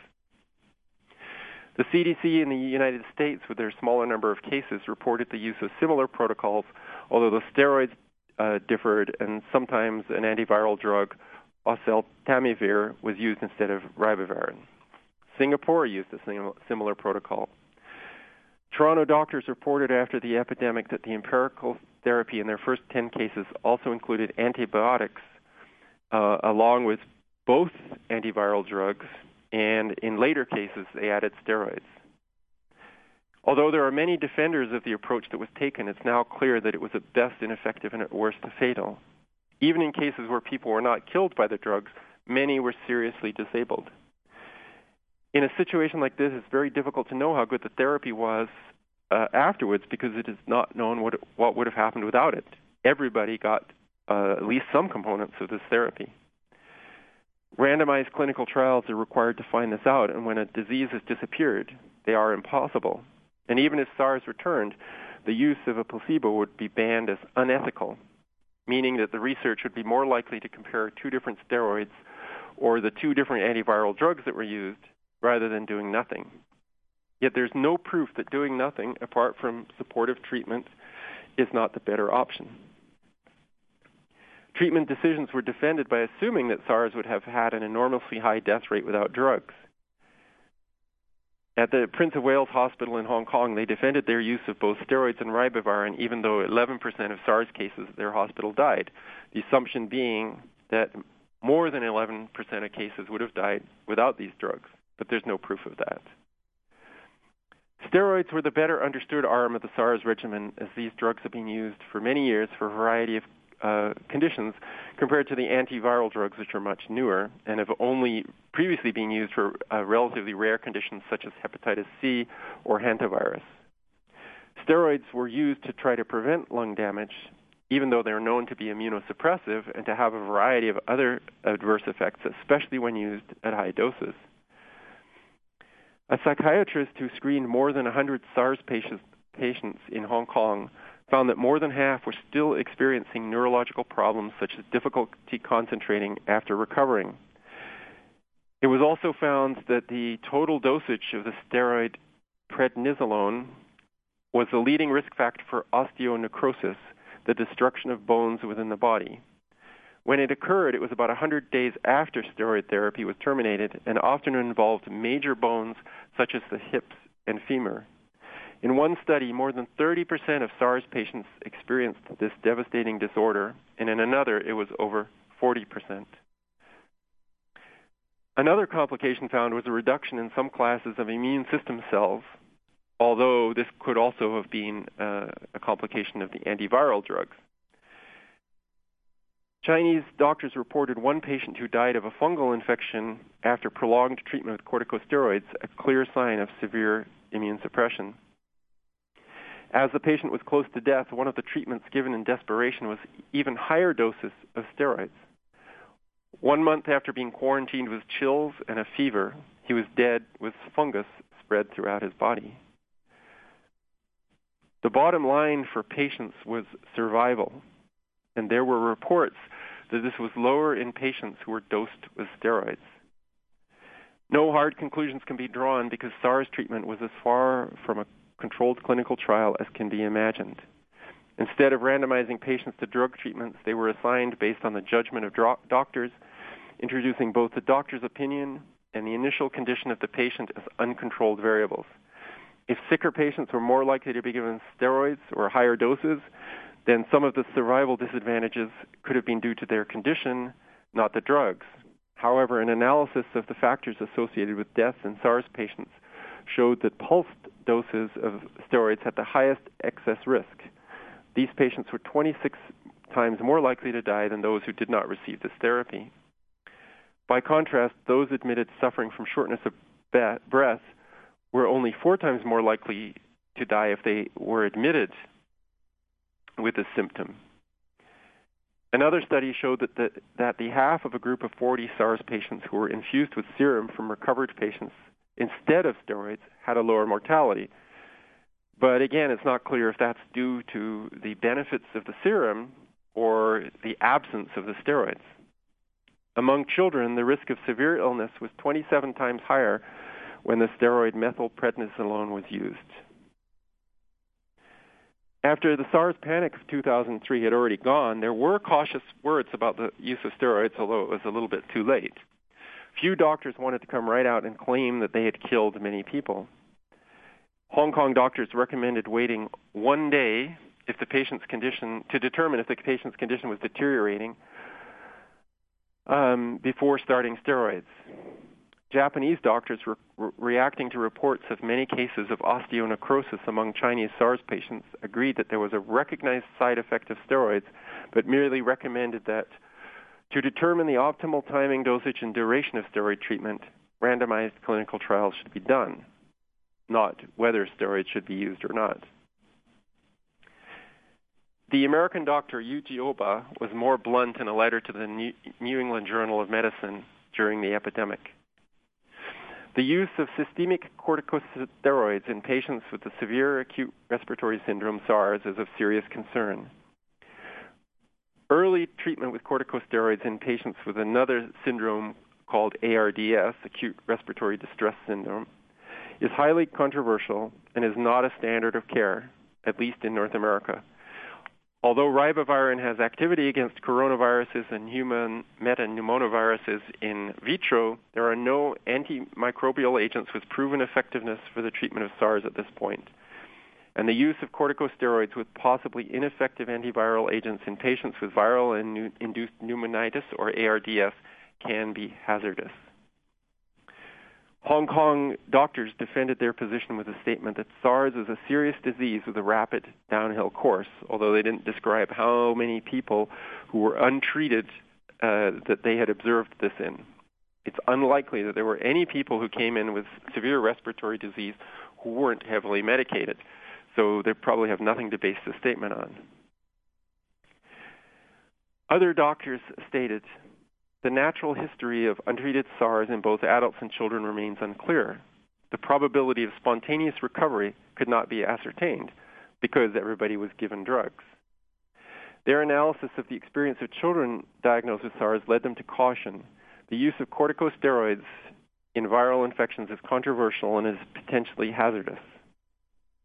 The CDC in the United States, with their smaller number of cases, reported the use of similar protocols, although the steroids differed, and sometimes an antiviral drug, oseltamivir, was used instead of ribavirin. Singapore used a similar protocol. Toronto doctors reported after the epidemic that the empirical therapy in their first 10 cases also included antibiotics, along with both antiviral drugs, and in later cases, they added steroids. Although there are many defenders of the approach that was taken, it's now clear that it was at best ineffective and at worst fatal. Even in cases where people were not killed by the drugs, many were seriously disabled. In a situation like this, it's very difficult to know how good the therapy was afterwards because it is not known what would have happened without it. Everybody got at least some components of this therapy. Randomized clinical trials are required to find this out, and when a disease has disappeared, they are impossible. And even if SARS returned, the use of a placebo would be banned as unethical, meaning that the research would be more likely to compare two different steroids or the two different antiviral drugs that were used rather than doing nothing. Yet there's no proof that doing nothing, apart from supportive treatment, is not the better option. Treatment decisions were defended by assuming that SARS would have had an enormously high death rate without drugs. At the Prince of Wales Hospital in Hong Kong, they defended their use of both steroids and ribavirin, even though 11% of SARS cases at their hospital died, the assumption being that more than 11% of cases would have died without these drugs, but there's no proof of that. Steroids were the better understood arm of the SARS regimen, as these drugs have been used for many years for a variety of conditions compared to the antiviral drugs, which are much newer and have only previously been used for relatively rare conditions such as hepatitis C or hantavirus. Steroids were used to try to prevent lung damage, even though they're known to be immunosuppressive and to have a variety of other adverse effects, especially when used at high doses. A psychiatrist who screened more than 100 SARS patients in Hong Kong found that more than half were still experiencing neurological problems such as difficulty concentrating after recovering. It was also found that the total dosage of the steroid prednisolone was the leading risk factor for osteonecrosis, the destruction of bones within the body. When it occurred, it was about 100 days after steroid therapy was terminated and often involved major bones such as the hips and femur. In one study, more than 30% of SARS patients experienced this devastating disorder, and in another, it was over 40%. Another complication found was a reduction in some classes of immune system cells, although this could also have been a complication of the antiviral drugs. Chinese doctors reported one patient who died of a fungal infection after prolonged treatment with corticosteroids, a clear sign of severe immune suppression. As the patient was close to death, one of the treatments given in desperation was even higher doses of steroids. 1 month after being quarantined with chills and a fever, he was dead with fungus spread throughout his body. The bottom line for patients was survival, and there were reports that this was lower in patients who were dosed with steroids. No hard conclusions can be drawn because SARS treatment was as far from a controlled clinical trial as can be imagined. Instead of randomizing patients to drug treatments, they were assigned based on the judgment of doctors, introducing both the doctor's opinion and the initial condition of the patient as uncontrolled variables. If sicker patients were more likely to be given steroids or higher doses, then some of the survival disadvantages could have been due to their condition, not the drugs. However, an analysis of the factors associated with deaths in SARS patients showed that pulsed doses of steroids had the highest excess risk. These patients were 26 times more likely to die than those who did not receive this therapy. By contrast, those admitted suffering from shortness of breath were only 4 times more likely to die if they were admitted with this symptom. Another study showed that the half of a group of 40 SARS patients who were infused with serum from recovered patients instead of steroids had a lower mortality. But again, it's not clear if that's due to the benefits of the serum or the absence of the steroids. Among children, the risk of severe illness was 27 times higher when the steroid methylprednisolone was used. After the SARS panic of 2003 had already gone, there were cautious words about the use of steroids, although it was a little bit too late. Few doctors wanted to come right out and claim that they had killed many people. Hong Kong doctors recommended waiting 1 day if the patient's condition, to determine if the patient's condition was deteriorating before starting steroids. Japanese doctors were reacting to reports of many cases of osteonecrosis among Chinese SARS patients agreed that there was a recognized side effect of steroids, but merely recommended that to determine the optimal timing, dosage, and duration of steroid treatment, randomized clinical trials should be done, not whether steroids should be used or not. The American doctor Yuji Oba was more blunt in a letter to the New England Journal of Medicine during the epidemic. The use of systemic corticosteroids in patients with the severe acute respiratory syndrome, SARS, is of serious concern. Early treatment with corticosteroids in patients with another syndrome called ARDS, acute respiratory distress syndrome, is highly controversial and is not a standard of care, at least in North America. Although ribavirin has activity against coronaviruses and human metapneumoviruses in vitro, there are no antimicrobial agents with proven effectiveness for the treatment of SARS at this point. And the use of corticosteroids with possibly ineffective antiviral agents in patients with viral-induced pneumonitis or ARDS can be hazardous. Hong Kong doctors defended their position with a statement that SARS is a serious disease with a rapid downhill course, although they didn't describe how many people who were untreated that they had observed this in. It's unlikely that there were any people who came in with severe respiratory disease who weren't heavily medicated, so they probably have nothing to base the statement on. Other doctors stated, the natural history of untreated SARS in both adults and children remains unclear. The probability of spontaneous recovery could not be ascertained because everybody was given drugs. Their analysis of the experience of children diagnosed with SARS led them to caution. The use of corticosteroids in viral infections is controversial and is potentially hazardous.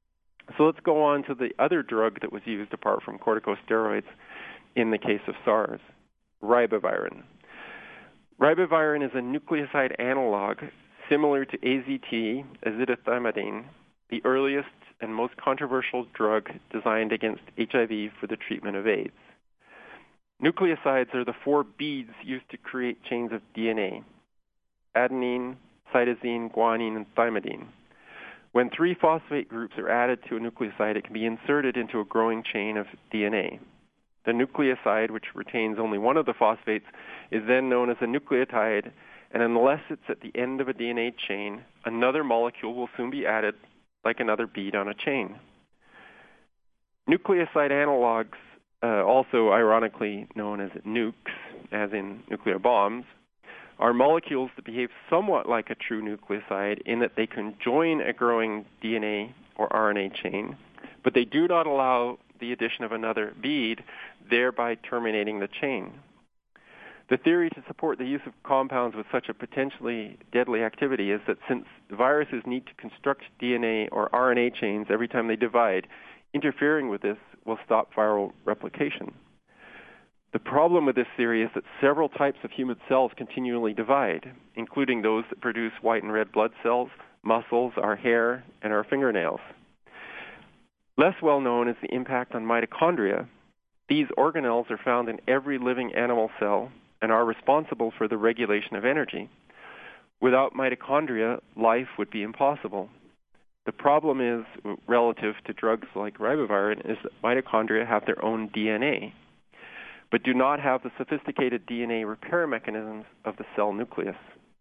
So let's go on to the other drug that was used apart from corticosteroids in the case of SARS, ribavirin. Ribavirin is a nucleoside analog similar to AZT, azithromycin, the earliest and most controversial drug designed against HIV for the treatment of AIDS. Nucleosides are the 4 beads used to create chains of DNA: adenine, cytosine, guanine, and thymidine. When 3 phosphate groups are added to a nucleoside, it can be inserted into a growing chain of DNA. The nucleoside, which retains only one of the phosphates, is then known as a nucleotide, and unless it's at the end of a DNA chain, another molecule will soon be added like another bead on a chain. Nucleoside analogs, also ironically known as nukes, as in nuclear bombs, are molecules that behave somewhat like a true nucleoside in that they can join a growing DNA or RNA chain, but they do not allow the addition of another bead, thereby terminating the chain. The theory to support the use of compounds with such a potentially deadly activity is that since viruses need to construct DNA or RNA chains every time they divide, interfering with this will stop viral replication. The problem with this theory is that several types of human cells continually divide, including those that produce white and red blood cells, muscles, our hair, and our fingernails. Less well known is the impact on mitochondria. These organelles are found in every living animal cell and are responsible for the regulation of energy. Without mitochondria, life would be impossible. The problem is, relative to drugs like ribavirin, is that mitochondria have their own DNA, but do not have the sophisticated DNA repair mechanisms of the cell nucleus.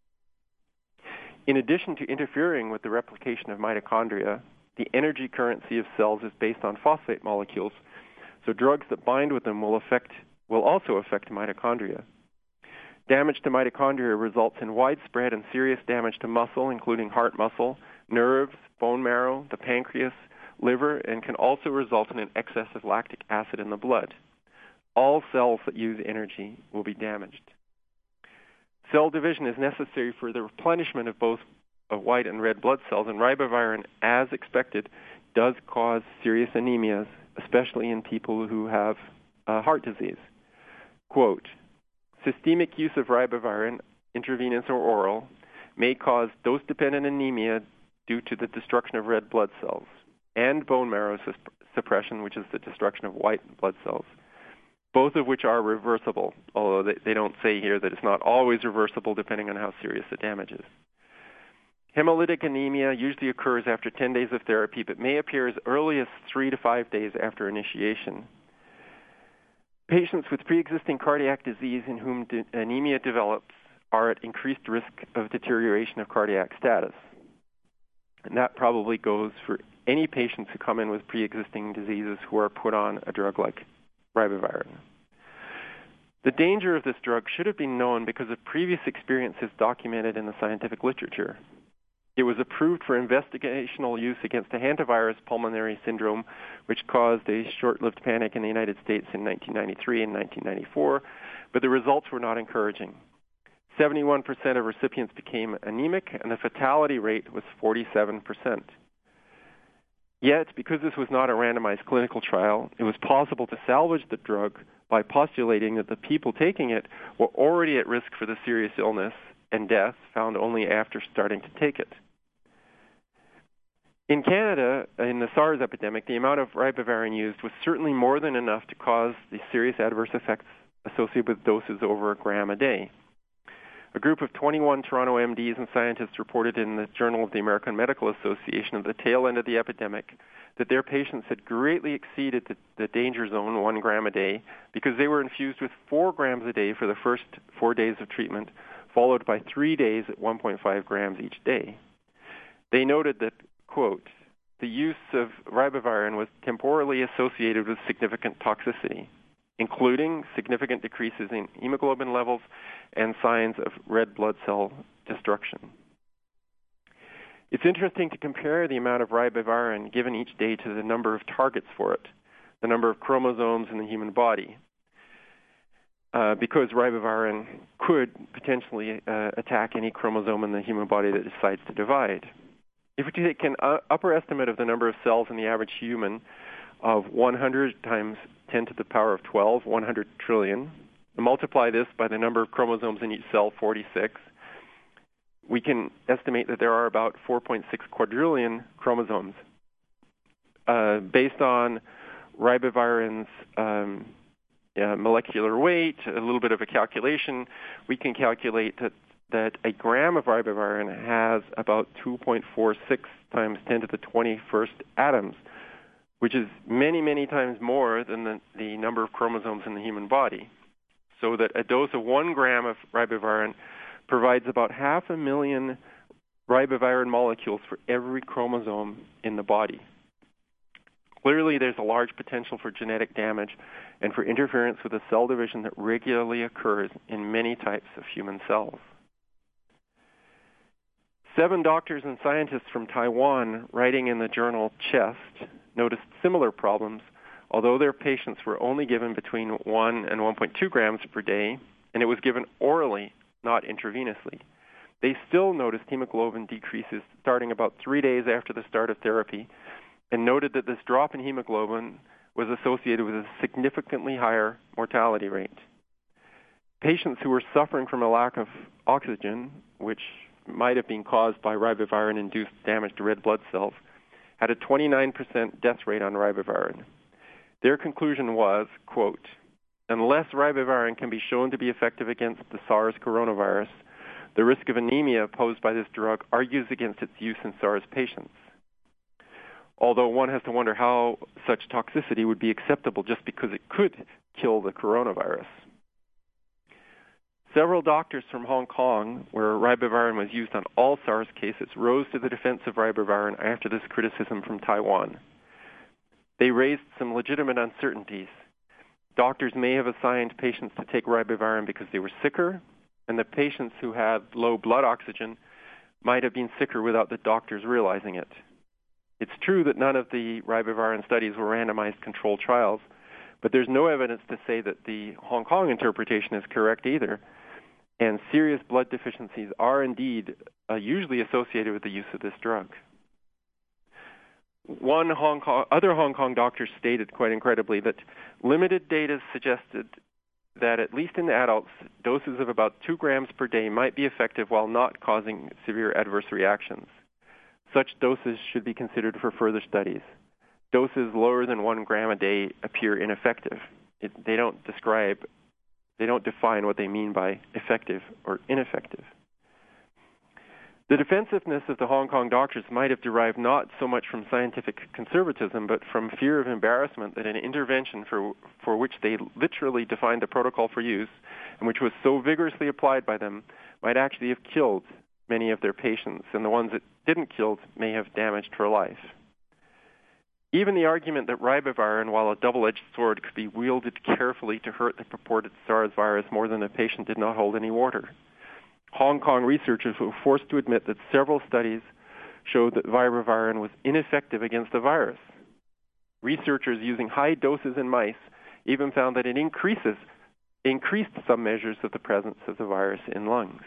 In addition to interfering with the replication of mitochondria, the energy currency of cells is based on phosphate molecules, so drugs that bind with them will also affect mitochondria. Damage to mitochondria results in widespread and serious damage to muscle, including heart muscle, nerves, bone marrow, the pancreas, liver, and can also result in an excess of lactic acid in the blood. All cells that use energy will be damaged. Cell division is necessary for the replenishment of both white and red blood cells, and ribavirin, as expected, does cause serious anemias, especially in people who have heart disease. Quote, systemic use of ribavirin, intravenous or oral, may cause dose-dependent anemia due to the destruction of red blood cells and bone marrow suppression, which is the destruction of white blood cells, both of which are reversible, although they don't say here that it's not always reversible depending on how serious the damage is. Hemolytic anemia usually occurs after 10 days of therapy, but may appear as early as 3 to 5 days after initiation. Patients with pre-existing cardiac disease in whom anemia develops are at increased risk of deterioration of cardiac status. And that probably goes for any patients who come in with pre-existing diseases who are put on a drug like ribavirin. The danger of this drug should have been known because of previous experiences documented in the scientific literature. It was approved for investigational use against a hantavirus pulmonary syndrome, which caused a short-lived panic in the United States in 1993 and 1994, but the results were not encouraging. 71% of recipients became anemic, and the fatality rate was 47%. Yet, because this was not a randomized clinical trial, it was possible to salvage the drug by postulating that the people taking it were already at risk for the serious illness and death found only after starting to take it. In Canada, in the SARS epidemic, the amount of ribavirin used was certainly more than enough to cause the serious adverse effects associated with doses over a gram a day. A group of 21 Toronto MDs and scientists reported in the Journal of the American Medical Association at the tail end of the epidemic that their patients had greatly exceeded the danger zone, 1 gram a day, because they were infused with 4 grams a day for the first 4 days of treatment, followed by 3 days at 1.5 grams each day. They noted that, quote, the use of ribavirin was temporally associated with significant toxicity, including significant decreases in hemoglobin levels and signs of red blood cell destruction. It's interesting to compare the amount of ribavirin given each day to the number of targets for it, the number of chromosomes in the human body, because ribavirin could potentially attack any chromosome in the human body that decides to divide. If we take an upper estimate of the number of cells in the average human of 100 times 10 to the power of 12, 100 trillion, and multiply this by the number of chromosomes in each cell, 46, we can estimate that there are about 4.6 quadrillion chromosomes. Based on ribavirin's molecular weight, a little bit of a calculation, we can calculate that a gram of ribavirin has about 2.46 times 10 to the 21st atoms, which is many, many times more than the number of chromosomes in the human body. So that a dose of 1 gram of ribavirin provides about 500,000 ribavirin molecules for every chromosome in the body. Clearly, there's a large potential for genetic damage and for interference with the cell division that regularly occurs in many types of human cells. 7 doctors and scientists from Taiwan, writing in the journal Chest, noticed similar problems, although their patients were only given between 1 and 1.2 grams per day, and it was given orally, not intravenously. They still noticed hemoglobin decreases starting about 3 days after the start of therapy, and noted that this drop in hemoglobin was associated with a significantly higher mortality rate. Patients who were suffering from a lack of oxygen, which might have been caused by ribavirin-induced damage to red blood cells, had a 29% death rate on ribavirin. Their conclusion was, quote, "Unless ribavirin can be shown to be effective against the SARS coronavirus, the risk of anemia posed by this drug argues against its use in SARS patients." Although one has to wonder how such toxicity would be acceptable just because it could kill the coronavirus. Several doctors from Hong Kong, where ribavirin was used on all SARS cases, rose to the defense of ribavirin after this criticism from Taiwan. They raised some legitimate uncertainties. Doctors may have assigned patients to take ribavirin because they were sicker, and the patients who had low blood oxygen might have been sicker without the doctors realizing it. It's true that none of the ribavirin studies were randomized controlled trials, but there's no evidence to say that the Hong Kong interpretation is correct either, and serious blood deficiencies are indeed usually associated with the use of this drug. Other Hong Kong doctors stated quite incredibly that limited data suggested that at least in adults, doses of about 2 grams per day might be effective while not causing severe adverse reactions. Such doses should be considered for further studies. Doses lower than 1 gram a day appear ineffective. They don't define what they mean by effective or ineffective. The defensiveness of the Hong Kong doctors might have derived not so much from scientific conservatism, but from fear of embarrassment that an intervention for which they literally defined the protocol for use, and which was so vigorously applied by them, might actually have killed many of their patients, and the ones that didn't kill may have damaged for life. Even the argument that ribavirin, while a double-edged sword, could be wielded carefully to hurt the purported SARS virus more than the patient did not hold any water. Hong Kong researchers were forced to admit that several studies showed that ribavirin was ineffective against the virus. Researchers using high doses in mice even found that it increased some measures of the presence of the virus in lungs.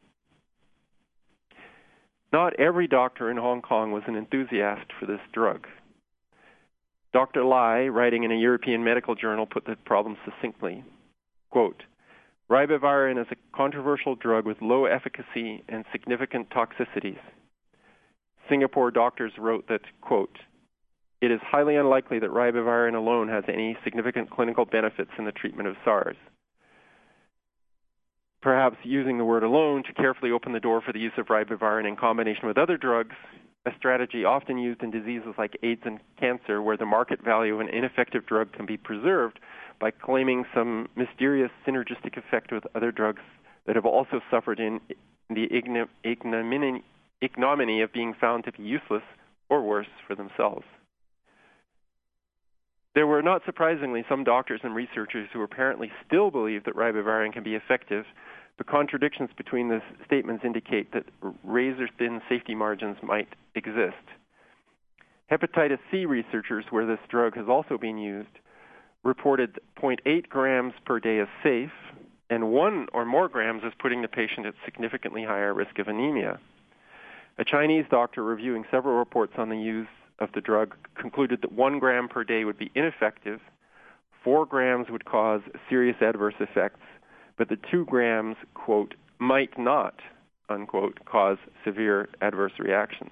Not every doctor in Hong Kong was an enthusiast for this drug. Dr. Lai, writing in a European medical journal, put the problem succinctly. Quote, "Ribavirin is a controversial drug with low efficacy and significant toxicities." Singapore doctors wrote that, quote, "It is highly unlikely that ribavirin alone has any significant clinical benefits in the treatment of SARS." Perhaps using the word alone to carefully open the door for the use of ribavirin in combination with other drugs, a strategy often used in diseases like AIDS and cancer, where the market value of an ineffective drug can be preserved by claiming some mysterious synergistic effect with other drugs that have also suffered in the ignominy of being found to be useless or worse for themselves. There were, not surprisingly, some doctors and researchers who apparently still believe that ribavirin can be effective, but contradictions between the statements indicate that razor-thin safety margins might exist. Hepatitis C researchers, where this drug has also been used, reported 0.8 grams per day as safe, and 1 or more grams as putting the patient at significantly higher risk of anemia. A Chinese doctor reviewing several reports on the use of the drug concluded that 1 gram per day would be ineffective, 4 grams would cause serious adverse effects, but the 2 grams, quote, might not, unquote, cause severe adverse reactions.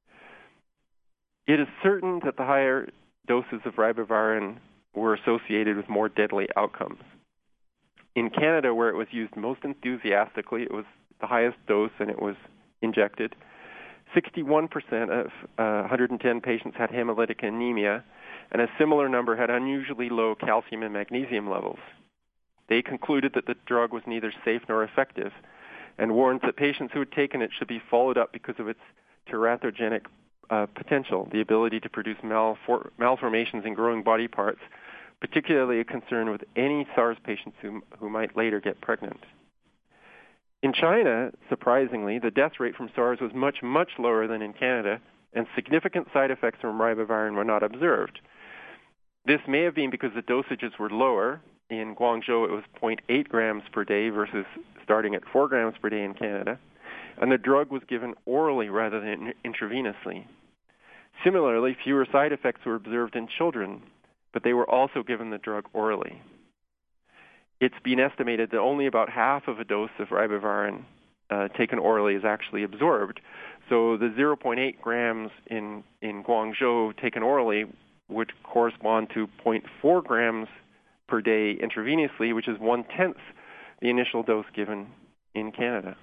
It is certain that the higher doses of ribavirin were associated with more deadly outcomes. In Canada, where it was used most enthusiastically, it was the highest dose and it was injected. 61% of 110 patients had hemolytic anemia, and a similar number had unusually low calcium and magnesium levels. They concluded that the drug was neither safe nor effective and warned that patients who had taken it should be followed up because of its teratogenic potential, the ability to produce malformations in growing body parts, particularly a concern with any SARS patients who might later get pregnant. In China, surprisingly, the death rate from SARS was much, much lower than in Canada, and significant side effects from ribavirin were not observed. This may have been because the dosages were lower. In Guangzhou, it was 0.8 grams per day versus starting at 4 grams per day in Canada, and the drug was given orally rather than intravenously. Similarly, fewer side effects were observed in children, but they were also given the drug orally. It's been estimated that only about half of a dose of ribavirin taken orally is actually absorbed. So the 0.8 grams in Guangzhou taken orally would correspond to 0.4 grams per day intravenously, which is 1/10 the initial dose given in Canada.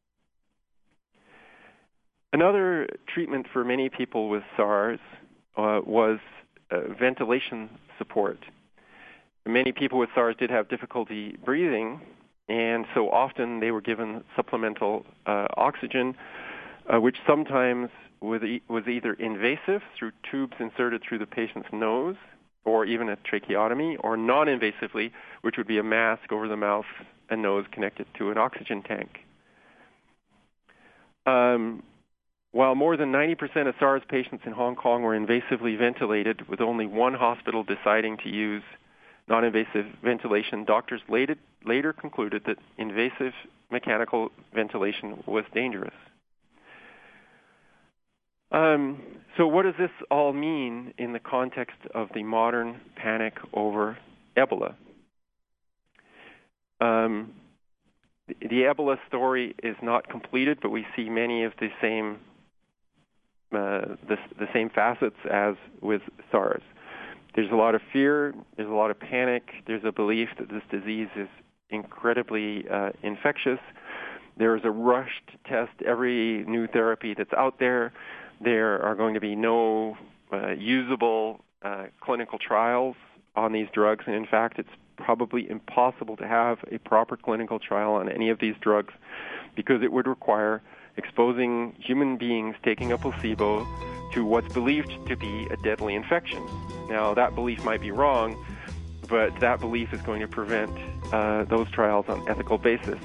Another treatment for many people with SARS was ventilation support. Many people with SARS did have difficulty breathing, and so often they were given supplemental oxygen, which sometimes was either invasive through tubes inserted through the patient's nose, or even a tracheotomy, or non-invasively, which would be a mask over the mouth and nose connected to an oxygen tank. While more than 90% of SARS patients in Hong Kong were invasively ventilated, with only one hospital deciding to use non-invasive ventilation, doctors later concluded that invasive mechanical ventilation was dangerous. So what does this all mean in the context of the modern panic over Ebola? The Ebola story is not completed, but we see many of the same facets as with SARS. There's a lot of fear, there's a lot of panic, there's a belief that this disease is incredibly infectious. There's a rush to test every new therapy that's out there. There are going to be no usable clinical trials on these drugs, and in fact, it's probably impossible to have a proper clinical trial on any of these drugs because it would require exposing human beings taking a placebo to what's believed to be a deadly infection. Now, that belief might be wrong, but that belief is going to prevent those trials on ethical bases.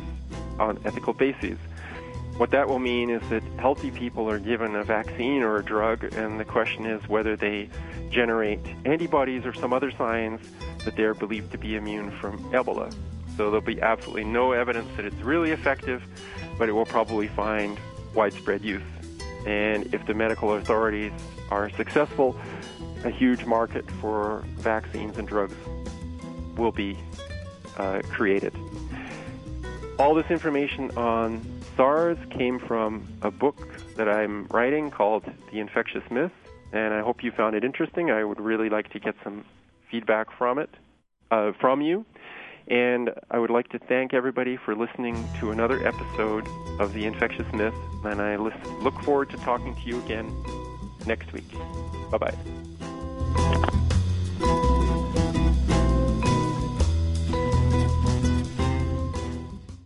What that will mean is that healthy people are given a vaccine or a drug, and the question is whether they generate antibodies or some other signs that they're believed to be immune from Ebola. So there'll be absolutely no evidence that it's really effective, but it will probably find widespread use. And if the medical authorities are successful, a huge market for vaccines and drugs will be created. All this information on SARS came from a book that I'm writing called The Infectious Myth, and I hope you found it interesting. I would really like to get some feedback from it, from you. And I would like to thank everybody for listening to another episode of The Infectious Myth, and I look forward to talking to you again next week. Bye-bye.